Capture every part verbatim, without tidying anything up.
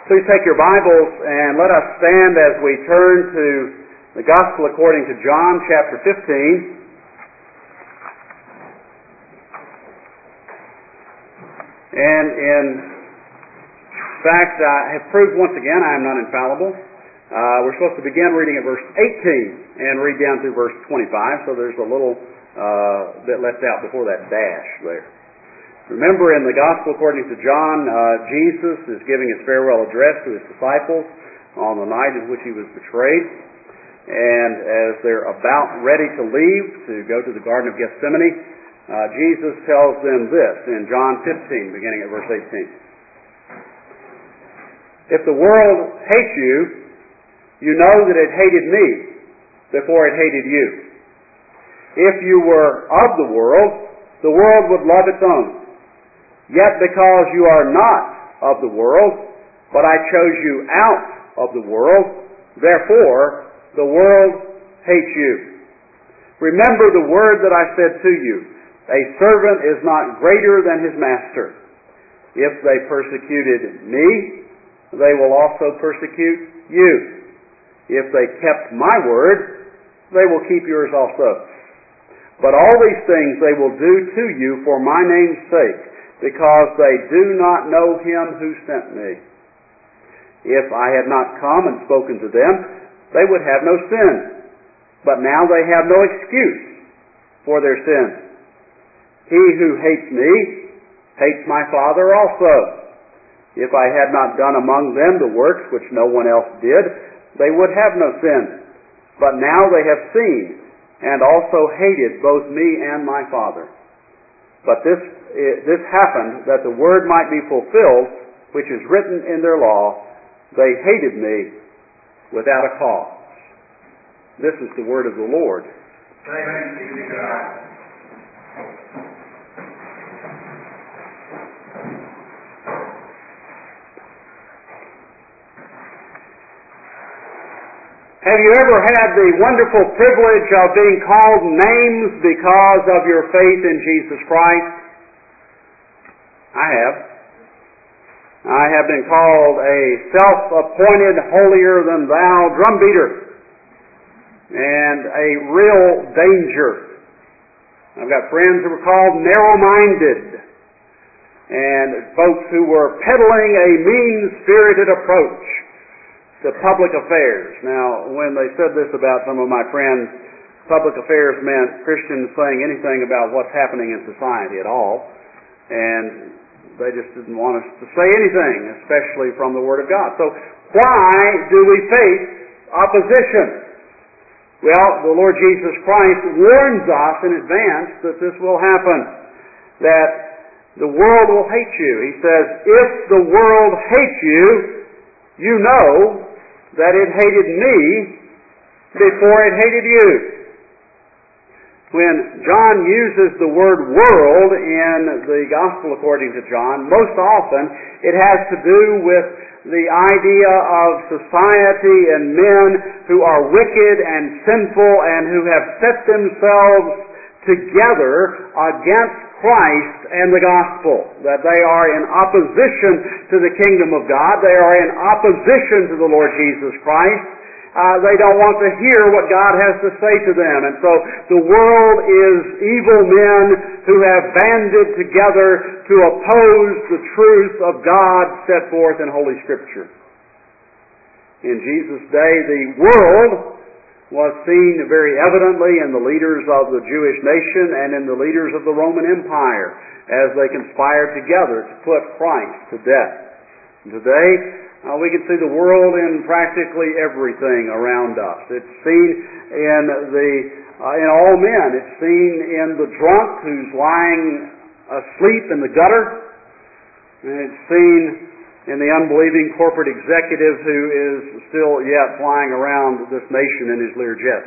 Please take your Bibles and let us stand as we turn to the Gospel according to John chapter fifteen. And in fact, I have proved once again I am not infallible. Uh, we're supposed to begin reading at verse eighteen and read down through verse twenty-five, so there's a little uh, bit left out before that dash there. Remember, in the Gospel according to John, uh, Jesus is giving his farewell address to his disciples on the night in which he was betrayed. And as they're about ready to leave to go to the Garden of Gethsemane, uh, Jesus tells them this in John fifteen, beginning at verse eighteen. If the world hates you, you know that it hated me before it hated you. If you were of the world, the world would love its own. Yet because you are not of the world, but I chose you out of the world, therefore the world hates you. Remember the word that I said to you, a servant is not greater than his master. If they persecuted me, they will also persecute you. If they kept my word, they will keep yours also. But all these things they will do to you for my name's sake, because they do not know him who sent me. If I had not come and spoken to them, they would have no sin. But now they have no excuse for their sin. He who hates me hates my Father also. If I had not done among them the works which no one else did, they would have no sin. But now they have seen and also hated both me and my Father. But this this happened that the word might be fulfilled, which is written in their law, they hated me without a cause. This is the word of the Lord. Thanks be to God. Have you ever had the wonderful privilege of being called names because of your faith in Jesus Christ? I have. I have been called a self-appointed holier-than-thou drumbeater and a real danger. I've got friends who were called narrow-minded and folks who were peddling a mean-spirited approach to public affairs. Now, when they said this about some of my friends, public affairs meant Christians saying anything about what's happening in society at all. And they just didn't want us to say anything, especially from the Word of God. So why do we face opposition? Well, the Lord Jesus Christ warns us in advance that this will happen, that the world will hate you. He says, if the world hates you, you know that it hated me before it hated you. When John uses the word world in the Gospel according to John, most often it has to do with the idea of society and men who are wicked and sinful and who have set themselves together against Christ and the gospel, that they are in opposition to the kingdom of God, they are in opposition to the Lord Jesus Christ. Uh, they don't want to hear what God has to say to them. And so the world is evil men who have banded together to oppose the truth of God set forth in Holy Scripture. In Jesus' day, the world was seen very evidently in the leaders of the Jewish nation and in the leaders of the Roman Empire as they conspired together to put Christ to death. And today, Uh, we can see the world in practically everything around us. It's seen in the uh, in all men. It's seen in the drunk who's lying asleep in the gutter, and it's seen in the unbelieving corporate executive who is still yet flying around this nation in his Learjet.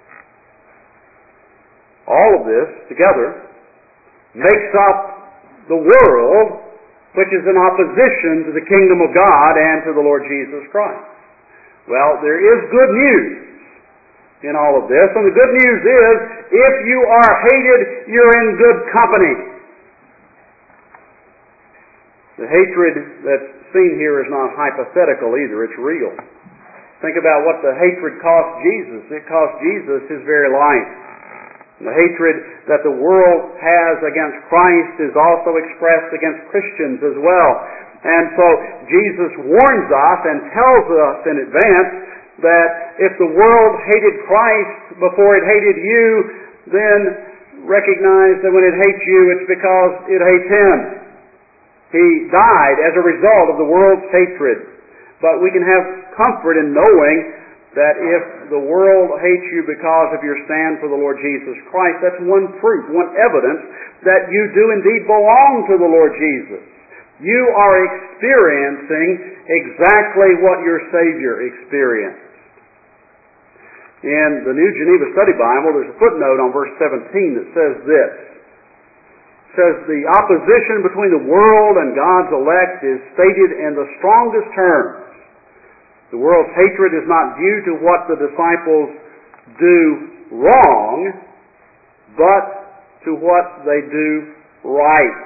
All of this together makes up the world which is in opposition to the kingdom of God and to the Lord Jesus Christ. Well, there is good news in all of this, and the good news is, if you are hated, you're in good company. The hatred that's seen here is not hypothetical either, it's real. Think about what the hatred cost Jesus. It cost Jesus his very life. The hatred that the world has against Christ is also expressed against Christians as well. And so Jesus warns us and tells us in advance that if the world hated Christ before it hated you, then recognize that when it hates you, it's because it hates Him. He died as a result of the world's hatred. But we can have comfort in knowing that if the world hates you because of your stand for the Lord Jesus Christ, that's one proof, one evidence that you do indeed belong to the Lord Jesus. You are experiencing exactly what your Savior experienced. In the New Geneva Study Bible, there's a footnote on verse seventeen that says this. It says, the opposition between the world and God's elect is stated in the strongest terms. The world's hatred is not due to what the disciples do wrong, but to what they do right.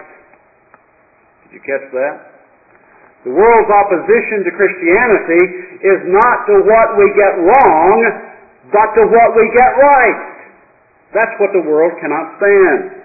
Did you catch that? The world's opposition to Christianity is not to what we get wrong, but to what we get right. That's what the world cannot stand.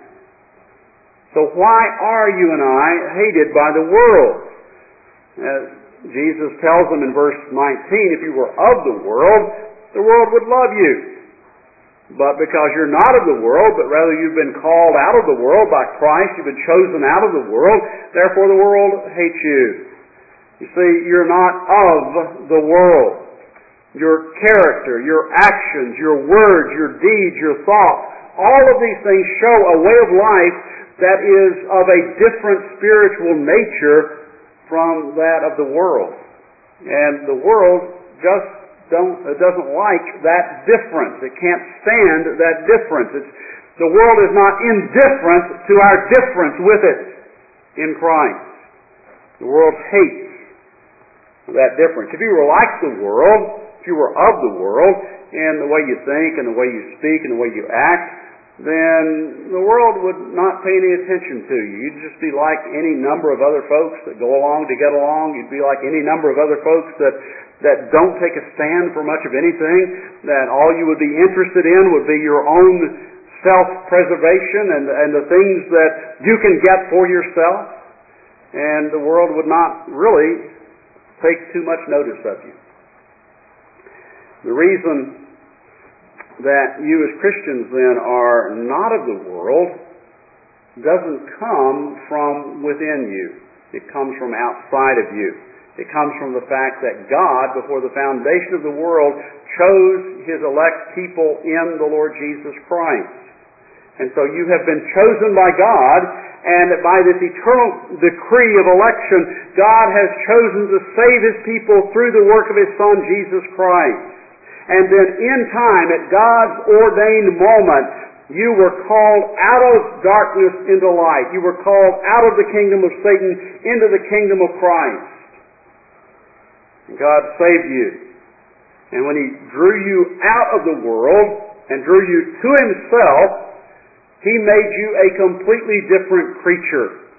So why are you and I hated by the world? As Jesus tells them in verse nineteen, if you were of the world, the world would love you. But because you're not of the world, but rather you've been called out of the world by Christ, you've been chosen out of the world, therefore the world hates you. You see, you're not of the world. Your character, your actions, your words, your deeds, your thoughts, all of these things show a way of life that is of a different spiritual nature from that of the world. And the world just don't, it doesn't like that difference. It can't stand that difference. It's, the world is not indifferent to our difference with it in Christ. The world hates that difference. If you were like the world, if you were of the world, in the way you think and the way you speak and the way you act, then the world would not pay any attention to you. You'd just be like any number of other folks that go along to get along. You'd be like any number of other folks that, that don't take a stand for much of anything, that all you would be interested in would be your own self-preservation and, and the things that you can get for yourself. And the world would not really take too much notice of you. The reason that you as Christians then are not of the world doesn't come from within you. It comes from outside of you. It comes from the fact that God, before the foundation of the world, chose His elect people in the Lord Jesus Christ. And so you have been chosen by God, and by this eternal decree of election, God has chosen to save His people through the work of His Son, Jesus Christ. And then in time, at God's ordained moment, you were called out of darkness into light. You were called out of the kingdom of Satan into the kingdom of Christ. And God saved you. And when He drew you out of the world and drew you to Himself, He made you a completely different creature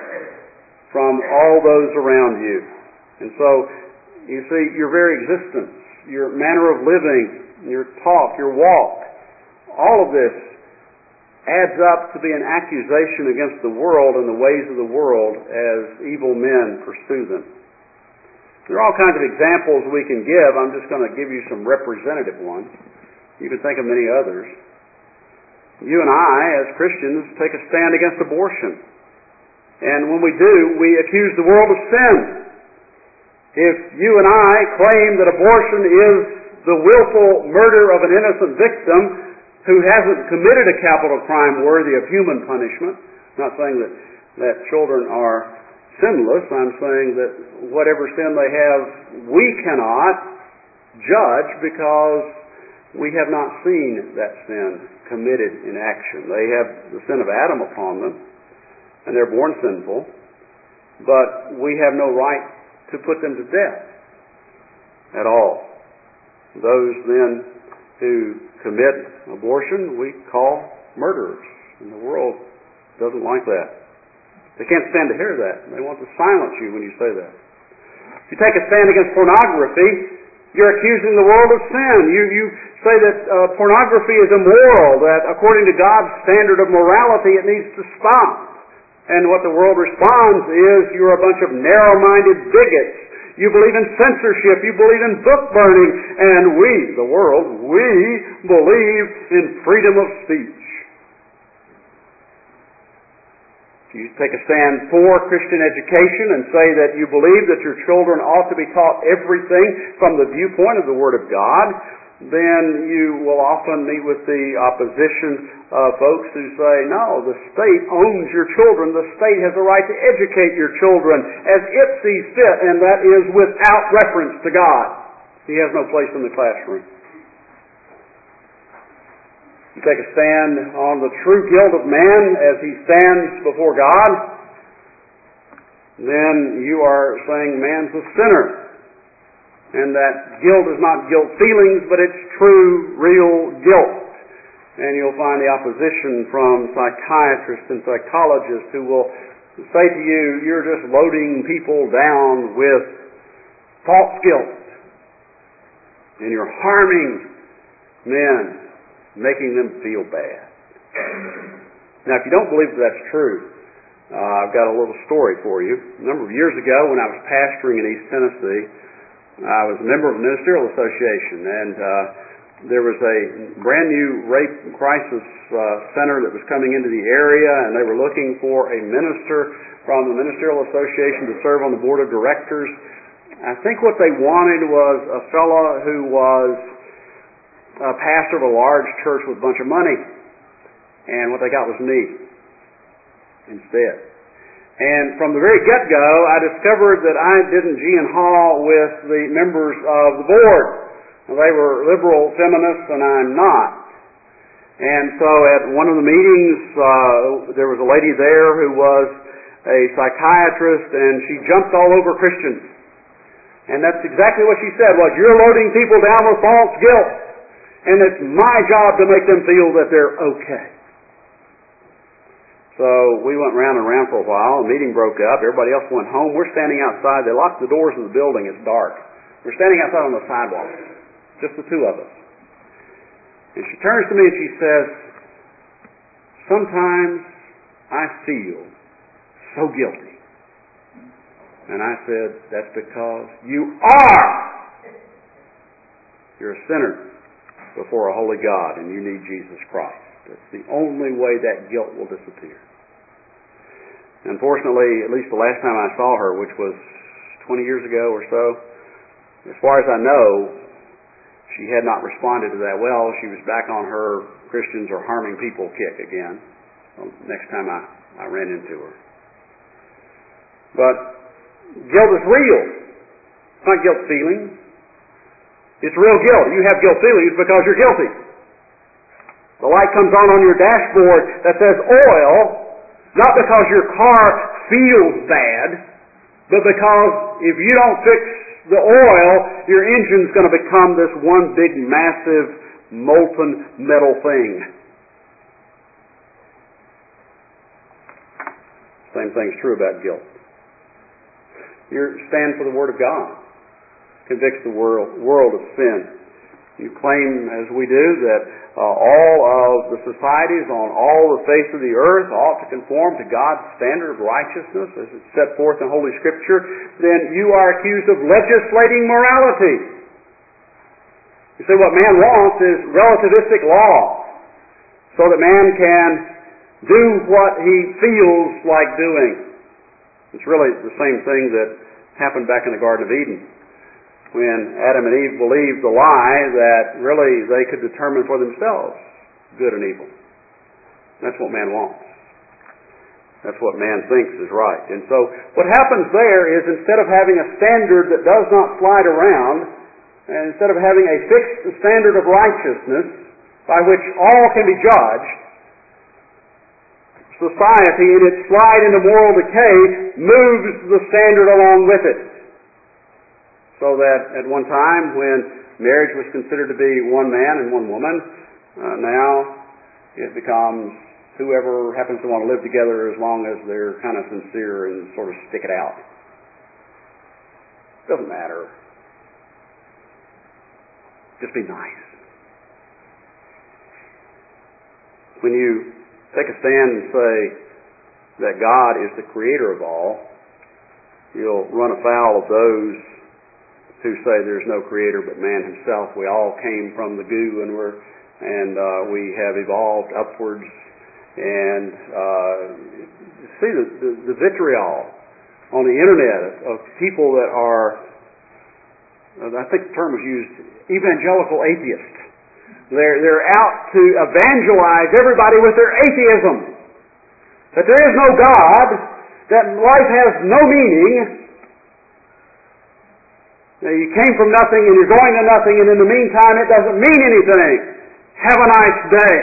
from all those around you. And so, you see, your very existence, your manner of living, your talk, your walk, all of this adds up to be an accusation against the world and the ways of the world as evil men pursue them. There are all kinds of examples we can give. I'm just going to give you some representative ones. You can think of many others. You and I, as Christians, take a stand against abortion. And when we do, we accuse the world of sin. If you and I claim that abortion is the willful murder of an innocent victim who hasn't committed a capital crime worthy of human punishment, I'm not saying that, that children are sinless, I'm saying that whatever sin they have, we cannot judge because we have not seen that sin committed in action. They have the sin of Adam upon them, and they're born sinful, but we have no right to put them to death at all. Those then who commit abortion we call murderers, and the world doesn't like that. They can't stand to hear that. They want to silence you when you say that. If you take a stand against pornography, you're accusing the world of sin. You, you say that uh, pornography is immoral, that according to God's standard of morality it needs to stop. And what the world responds is, you're a bunch of narrow-minded bigots. You believe in censorship. You believe in book burning. And we, the world, we believe in freedom of speech. You take a stand for Christian education and say that you believe that your children ought to be taught everything from the viewpoint of the Word of God, then you will often meet with the opposition of folks who say, no, the state owns your children. The state has a right to educate your children as it sees fit, and that is without reference to God. He has no place in the classroom. You take a stand on the true guilt of man as he stands before God, then you are saying man's a sinner. And that guilt is not guilt feelings, but it's true, real guilt. And you'll find the opposition from psychiatrists and psychologists who will say to you, you're just loading people down with false guilt. And you're harming men, making them feel bad. Now, if you don't believe that that's true, uh, I've got a little story for you. A number of years ago, when I was pastoring in East Tennessee, I was a member of a ministerial association, and uh, there was a brand new rape crisis uh, center that was coming into the area, and they were looking for a minister from the ministerial association to serve on the board of directors. I think what they wanted was a fellow who was a pastor of a large church with a bunch of money, and what they got was me instead. And from the very get-go, I discovered that I didn't gee and haw with the members of the board. They were liberal feminists, and I'm not. And so at one of the meetings, uh, there was a lady there who was a psychiatrist, and she jumped all over Christians. And that's exactly what she said, was, you're loading people down with false guilt, and it's my job to make them feel that they're okay. So we went round and round for a while. The meeting broke up. Everybody else went home. We're standing outside. They locked the doors of the building. It's dark. We're standing outside on the sidewalk, just the two of us. And she turns to me and she says, sometimes I feel so guilty. And I said, that's because you are. You're a sinner before a holy God, and you need Jesus Christ. That's the only way that guilt will disappear. Unfortunately, at least the last time I saw her, which was twenty years ago or so, as far as I know, she had not responded to that well. She was back on her Christians are harming people kick again. Well, next time I, I ran into her. But guilt is real. It's not guilt feelings. It's real guilt. You have guilt feelings because you're guilty. The light comes on on your dashboard that says oil, not because your car feels bad, but because if you don't fix the oil, your engine's going to become this one big, massive, molten metal thing. Same thing's true about guilt. You stand for the Word of God. Convicts the world, world of sin. You claim, as we do, that uh, all of the societies on all the face of the earth ought to conform to God's standard of righteousness as it's set forth in Holy Scripture, then you are accused of legislating morality. You say what man wants is relativistic law, so that man can do what he feels like doing. It's really the same thing that happened back in the Garden of Eden, when Adam and Eve believed the lie that really they could determine for themselves good and evil. That's what man wants. That's what man thinks is right. And so what happens there is, instead of having a standard that does not slide around, and instead of having a fixed standard of righteousness by which all can be judged, society in its slide into moral decay moves the standard along with it. So that at one time, when marriage was considered to be one man and one woman, uh, now it becomes whoever happens to want to live together as long as they're kind of sincere and sort of stick it out. Doesn't matter. Just be nice. When you take a stand and say that God is the creator of all, you'll run afoul of those who say there's no creator but man himself. We all came from the goo and we're and uh, we have evolved upwards. And uh, see the, the, the vitriol on the internet of, of people that are, I think the term was used, evangelical atheists. They're, they're out to evangelize everybody with their atheism. That there is no God, that life has no meaning. Now, you came from nothing and you're going to nothing, and in the meantime it doesn't mean anything. Have a nice day.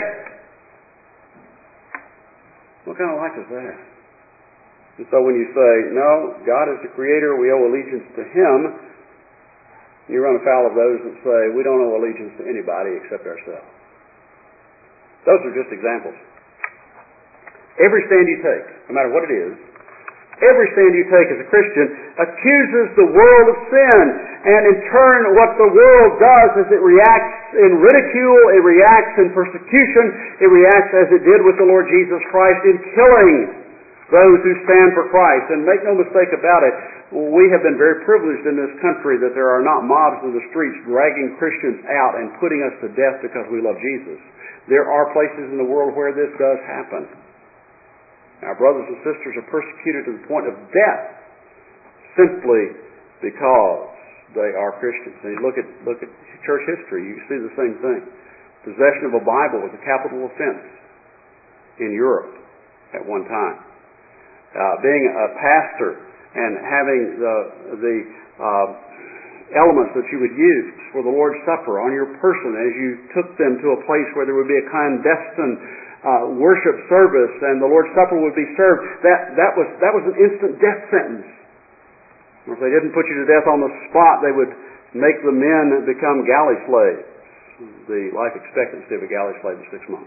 What kind of life is that? And so when you say, no, God is the creator, we owe allegiance to Him, you run afoul of those that say, we don't owe allegiance to anybody except ourselves. Those are just examples. Every stand you take, no matter what it is, every stand you take as a Christian accuses the world of sin. And in turn, what the world does is it reacts in ridicule, it reacts in persecution, it reacts as it did with the Lord Jesus Christ in killing those who stand for Christ. And make no mistake about it, we have been very privileged in this country that there are not mobs in the streets dragging Christians out and putting us to death because we love Jesus. There are places in the world where this does happen. Our brothers and sisters are persecuted to the point of death simply because they are Christians. And you look at look at church history, you see the same thing. Possession of a Bible was a capital offense in Europe at one time. Uh, being a pastor and having the the uh, elements that you would use for the Lord's Supper on your person as you took them to a place where there would be a clandestine uh, worship service and the Lord's Supper would be served, that that was that was an instant death sentence. If they didn't put you to death on the spot, they would make the men become galley slaves. The life expectancy of a galley slave is six months.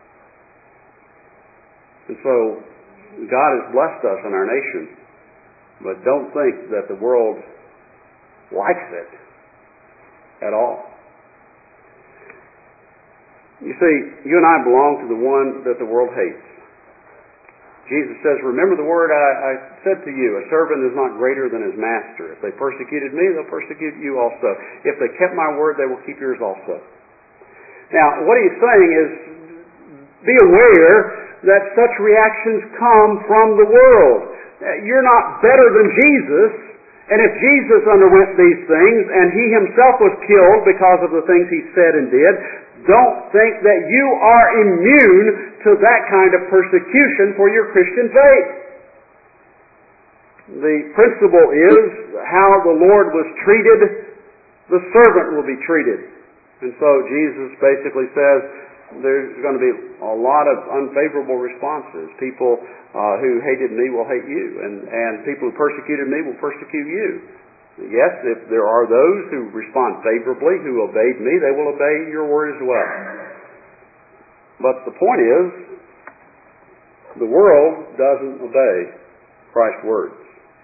And so God has blessed us in our nation, but don't think that the world likes it at all. You see, you and I belong to the one that the world hates. Jesus says, remember the word I, I said to you, a servant is not greater than his master. If they persecuted me, they'll persecute you also. If they kept my word, they will keep yours also. Now, what he's saying is, be aware that such reactions come from the world. You're not better than Jesus, and if Jesus underwent these things, and he himself was killed because of the things he said and did, don't think that you are immune to that kind of persecution for your Christian faith. The principle is how the Lord was treated, the servant will be treated. And so Jesus basically says there's going to be a lot of unfavorable responses. People uh, who hated me will hate you, and, and people who persecuted me will persecute you. Yes, if there are those who respond favorably, who obeyed me, they will obey your word as well. But the point is, the world doesn't obey Christ's words.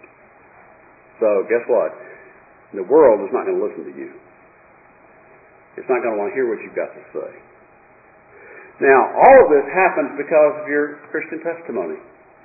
So guess what? The world is not going to listen to you. It's not going to want to hear what you've got to say. Now, all of this happens because of your Christian testimony.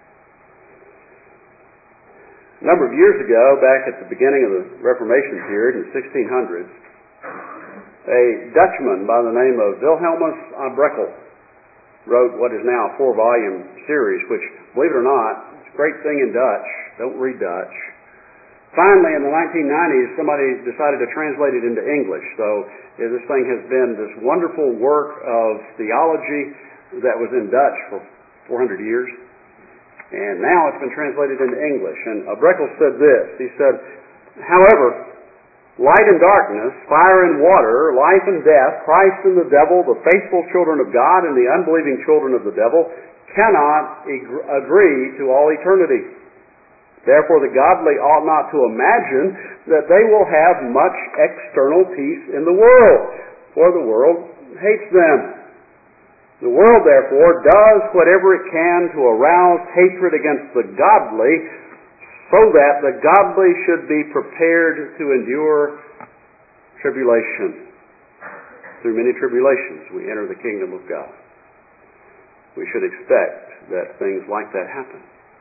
A number of years ago, back at the beginning of the Reformation period in the sixteen hundreds, a Dutchman by the name of Wilhelmus Brekel wrote what is now a four-volume series, which, believe it or not, it's a great thing in Dutch. Don't read Dutch. Finally, in the nineteen nineties, somebody decided to translate it into English. So yeah, this thing has been this wonderful work of theology that was in Dutch for four hundred years. And now it's been translated into English. And uh, Brekel said this. He said, however, light and darkness, fire and water, life and death, Christ and the devil, the faithful children of God and the unbelieving children of the devil cannot ag- agree to all eternity. Therefore the godly ought not to imagine that they will have much external peace in the world, for the world hates them. The world, therefore, does whatever it can to arouse hatred against the godly, so that the godly should be prepared to endure tribulation. Through many tribulations we enter the kingdom of God. We should expect that things like that happen.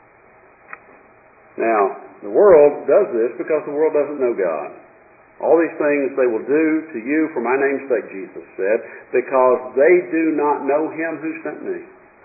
Now, the world does this because the world doesn't know God. All these things they will do to you for my name's sake, Jesus said, because they do not know Him who sent me.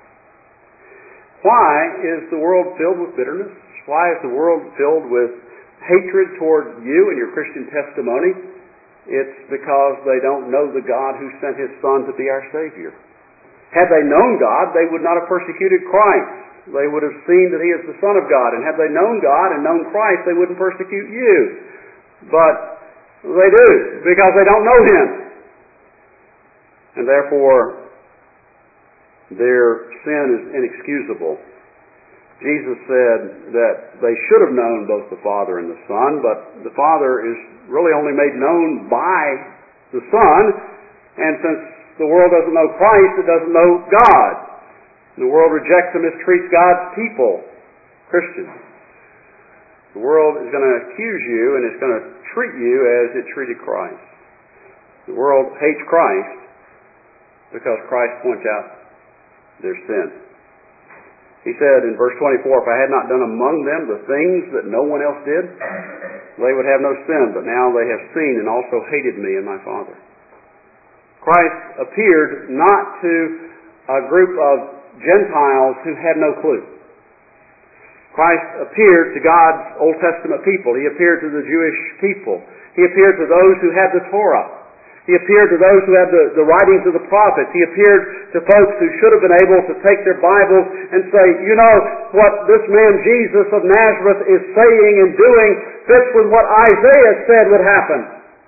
Why is the world filled with bitterness? Why is the world filled with hatred toward you and your Christian testimony? It's because they don't know the God who sent His Son to be our Savior. Had they known God, they would not have persecuted Christ. They would have seen that He is the Son of God. And had they known God and known Christ, they wouldn't persecute you. But they do, because they don't know Him. And therefore, their sin is inexcusable. Jesus said that they should have known both the Father and the Son, but the Father is really only made known by the Son, and since the world doesn't know Christ, it doesn't know God. The world rejects and mistreats God's people, Christians. The world is going to accuse you and it's going to treat you as it treated Christ. The world hates Christ because Christ points out their sin. He said in verse twenty-four, if I had not done among them the things that no one else did, they would have no sin, but now they have seen and also hated me and my Father. Christ appeared not to a group of Gentiles who had no clue. Christ appeared to God's Old Testament people. He appeared to the Jewish people. He appeared to those who had the Torah. He appeared to those who had the, the writings of the prophets. He appeared to folks who should have been able to take their Bibles and say, you know, what this man Jesus of Nazareth is saying and doing fits with what Isaiah said would happen.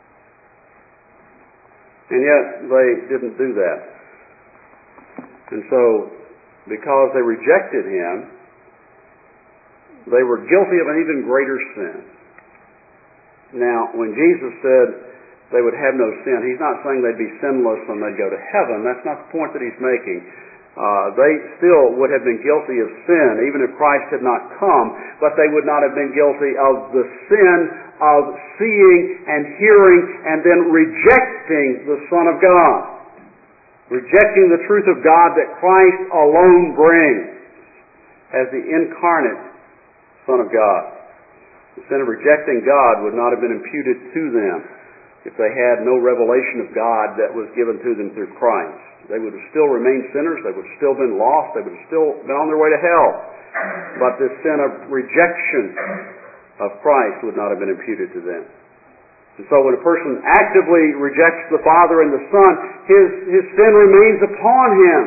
And yet they didn't do that. And so, because they rejected Him, they were guilty of an even greater sin. Now, when Jesus said they would have no sin, He's not saying they'd be sinless and they'd go to heaven. That's not the point that He's making. Uh, they still would have been guilty of sin, even if Christ had not come, but they would not have been guilty of the sin of seeing and hearing and then rejecting the Son of God. Rejecting the truth of God that Christ alone brings as the incarnate Son of God. The sin of rejecting God would not have been imputed to them if they had no revelation of God that was given to them through Christ. They would have still remained sinners. They would have still been lost. They would have still been on their way to hell. But this sin of rejection of Christ would not have been imputed to them. And so when a person actively rejects the Father and the Son, his, his sin remains upon him.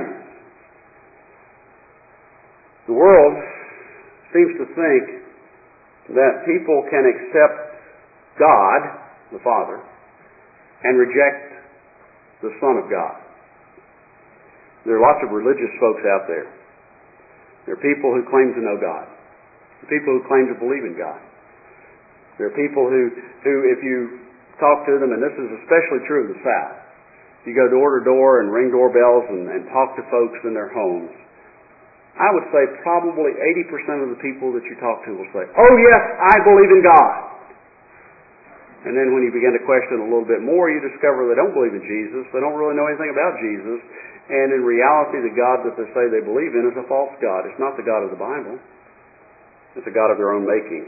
The world seems to think that people can accept God, the Father, and reject the Son of God. There are lots of religious folks out there. There are people who claim to know God. There are people who claim to believe in God. There are people who, who if you talk to them, and this is especially true in the South, you go door to door and ring doorbells and, and talk to folks in their homes, I would say probably eighty percent of the people that you talk to will say, oh yes, I believe in God. And then when you begin to question a little bit more, you discover they don't believe in Jesus, they don't really know anything about Jesus, and in reality the God that they say they believe in is a false God. It's not the God of the Bible. It's a God of their own making.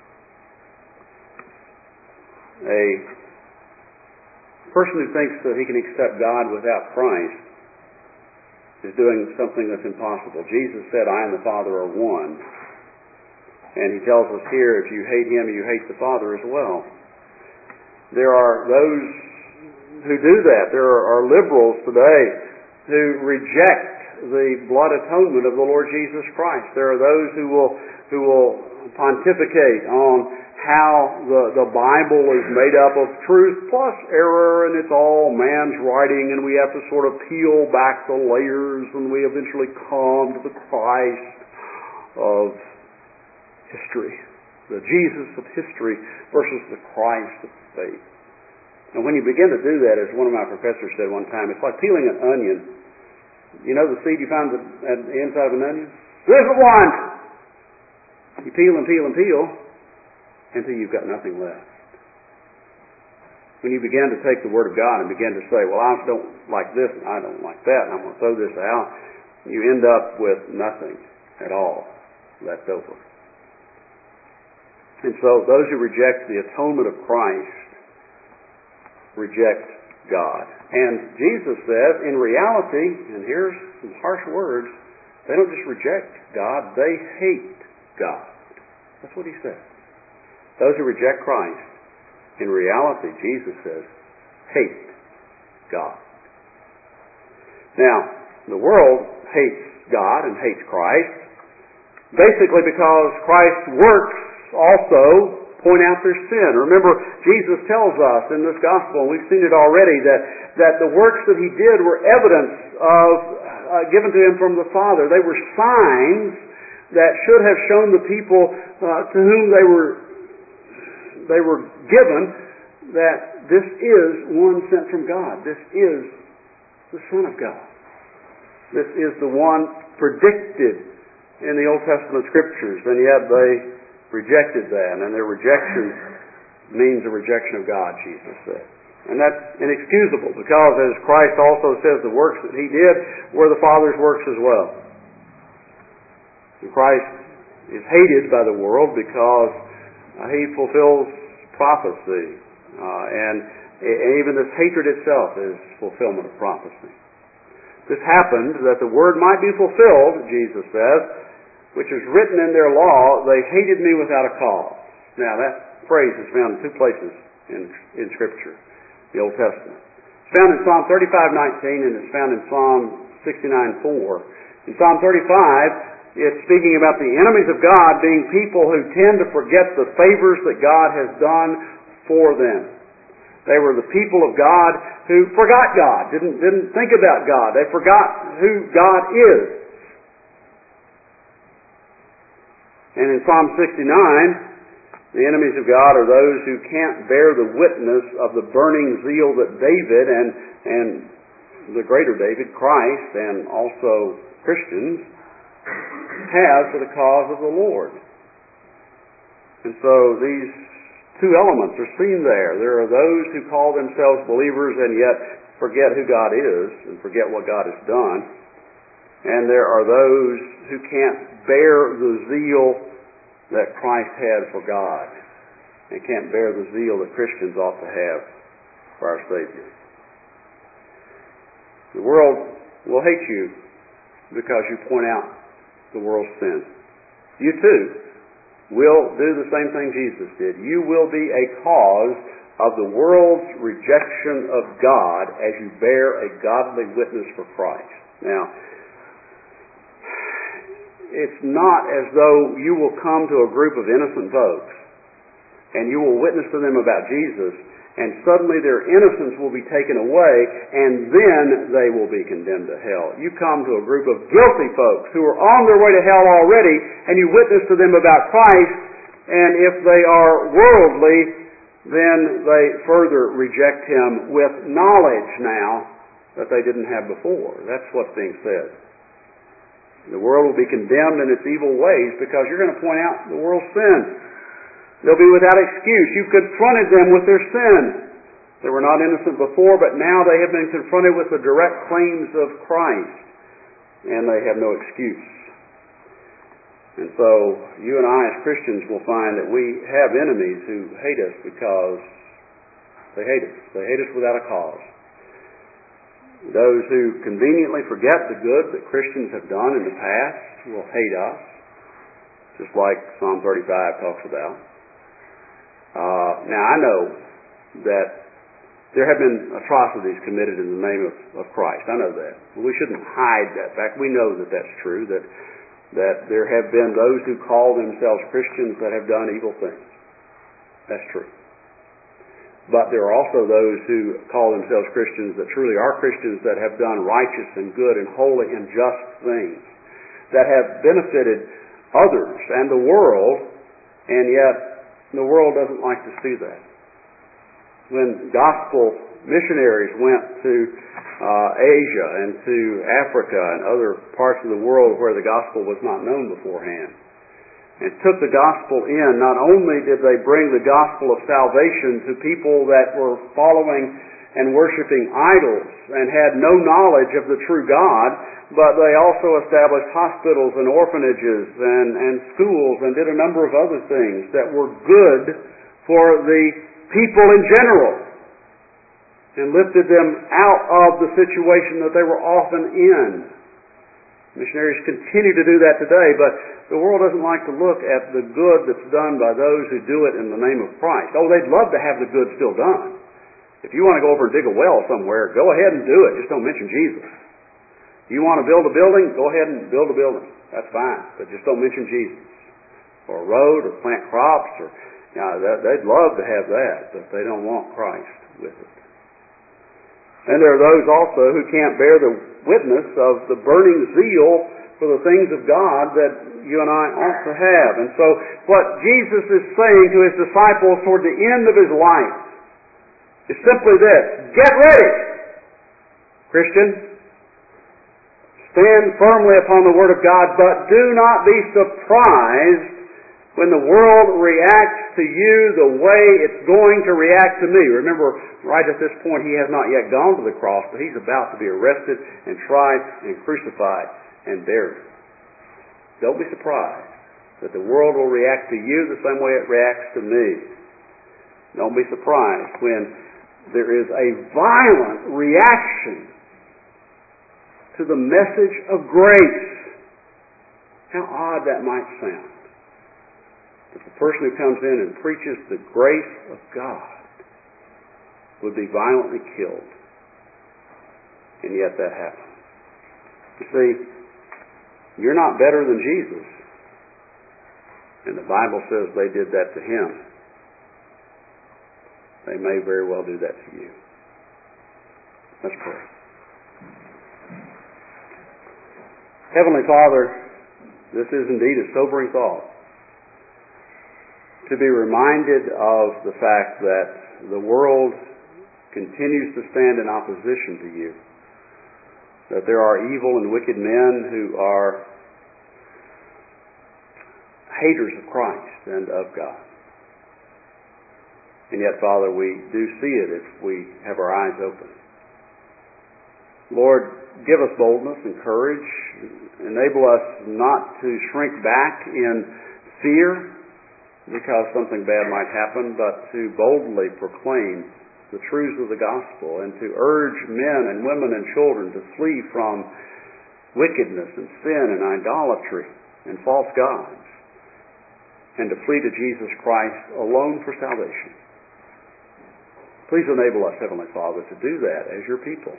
A person who thinks that he can accept God without Christ is doing something that's impossible. Jesus said, I and the Father are one. And He tells us here, if you hate Him, you hate the Father as well. There are those who do that. There are liberals today who reject the blood atonement of the Lord Jesus Christ. There are those who will who will pontificate on how the, the Bible is made up of truth plus error, and it's all man's writing, and we have to sort of peel back the layers, and we eventually come to the Christ of history, the Jesus of history versus the Christ of faith. And when you begin to do that, as one of my professors said one time, it's like peeling an onion. You know the seed you find at the inside of an onion? There isn't one! You peel and peel and peel, until you've got nothing left. When you begin to take the Word of God and begin to say, well, I don't like this and I don't like that, and I'm going to throw this out, you end up with nothing at all left over. And so those who reject the atonement of Christ reject God. And Jesus says, in reality, and here's some harsh words, they don't just reject God, they hate God. That's what he says. Those who reject Christ, in reality, Jesus says, hate God. Now, the world hates God and hates Christ, basically because Christ's works also point out their sin. Remember, Jesus tells us in this gospel, and we've seen it already, that, that the works that he did were evidence of, uh, given to him from the Father. They were signs that should have shown the people uh, to whom they were they were given that this is one sent from God. This is the Son of God. This is the one predicted in the Old Testament Scriptures, and yet they rejected that, and their rejection means a rejection of God, Jesus said. And that's inexcusable, because as Christ also says, the works that he did were the Father's works as well. And Christ is hated by the world because uh, he fulfills prophecy, uh, and, and even this hatred itself is fulfillment of prophecy. This happened that the word might be fulfilled, Jesus says, which is written in their law, they hated me without a cause. Now that phrase is found in two places in, in Scripture, the Old Testament. It's found in Psalm thirty-five nineteen and it's found in Psalm sixty-nine four. In Psalm thirty-five, it's speaking about the enemies of God being people who tend to forget the favors that God has done for them. They were the people of God who forgot God, didn't, didn't think about God. They forgot who God is. And in Psalm sixty-nine, the enemies of God are those who can't bear the witness of the burning zeal that David and, and the greater David, Christ, and also Christians have for the cause of the Lord. And so these two elements are seen there. There are those who call themselves believers and yet forget who God is and forget what God has done. And there are those who can't bear the zeal that Christ had for God and can't bear the zeal that Christians ought to have for our Savior. The world will hate you because you point out the world's sin. You too will do the same thing Jesus did. You will be a cause of the world's rejection of God as you bear a godly witness for Christ. Now, it's not as though you will come to a group of innocent folks and you will witness to them about Jesus and suddenly their innocence will be taken away and then they will be condemned to hell. You come to a group of guilty folks who are on their way to hell already and you witness to them about Christ, and if they are worldly, then they further reject him with knowledge now that they didn't have before. That's what's being said. The world will be condemned in its evil ways because you're going to point out the world's sin. They'll be without excuse. You've confronted them with their sin. They were not innocent before, but now they have been confronted with the direct claims of Christ, and they have no excuse. And so you and I as Christians will find that we have enemies who hate us because they hate us. They hate us without a cause. Those who conveniently forget the good that Christians have done in the past will hate us, just like Psalm thirty-five talks about. Uh, now, I know that there have been atrocities committed in the name of, of Christ. I know that. We shouldn't hide that fact. We know that that's true, that, that there have been those who call themselves Christians that have done evil things. That's true. But there are also those who call themselves Christians that truly are Christians that have done righteous and good and holy and just things, that have benefited others and the world, and yet the world doesn't like to see that. When gospel missionaries went to uh, Asia and to Africa and other parts of the world where the gospel was not known beforehand, and took the gospel in, not only did they bring the gospel of salvation to people that were following and worshiping idols and had no knowledge of the true God, but they also established hospitals and orphanages and, and schools and did a number of other things that were good for the people in general and lifted them out of the situation that they were often in. Missionaries continue to do that today, but the world doesn't like to look at the good that's done by those who do it in the name of Christ. Oh, they'd love to have the good still done. If you want to go over and dig a well somewhere, go ahead and do it. Just don't mention Jesus. You want to build a building, go ahead and build a building. That's fine, but just don't mention Jesus. Or a road, or plant crops, or you know, they'd love to have that, but they don't want Christ with it. And there are those also who can't bear the witness of the burning zeal for the things of God that you and I ought to have. And so what Jesus is saying to His disciples toward the end of His life is simply this: get ready, Christian. Stand firmly upon the Word of God, but do not be surprised when the world reacts to you the way it's going to react to me. Remember, right at this point, He has not yet gone to the cross, but He's about to be arrested and tried and crucified and buried. Don't be surprised that the world will react to you the same way it reacts to me. Don't be surprised when there is a violent reaction to the message of grace. How odd that might sound. That the person who comes in and preaches the grace of God would be violently killed. And yet that happens. You see, you're not better than Jesus. And the Bible says they did that to Him. They may very well do that to you. Let's pray. Heavenly Father, this is indeed a sobering thought. To be reminded of the fact that the world continues to stand in opposition to you. That there are evil and wicked men who are haters of Christ and of God. And yet, Father, we do see it if we have our eyes open. Lord, give us boldness and courage. Enable us not to shrink back in fear because something bad might happen, but to boldly proclaim the truths of the gospel and to urge men and women and children to flee from wickedness and sin and idolatry and false gods and to flee to Jesus Christ alone for salvation. Please enable us, Heavenly Father, to do that as your people,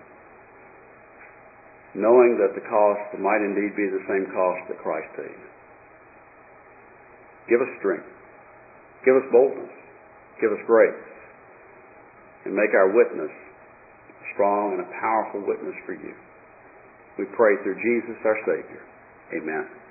knowing that the cost might indeed be the same cost that Christ paid. Give us strength. Give us boldness. Give us grace. And make our witness strong and a powerful witness for you. We pray through Jesus our Savior. Amen.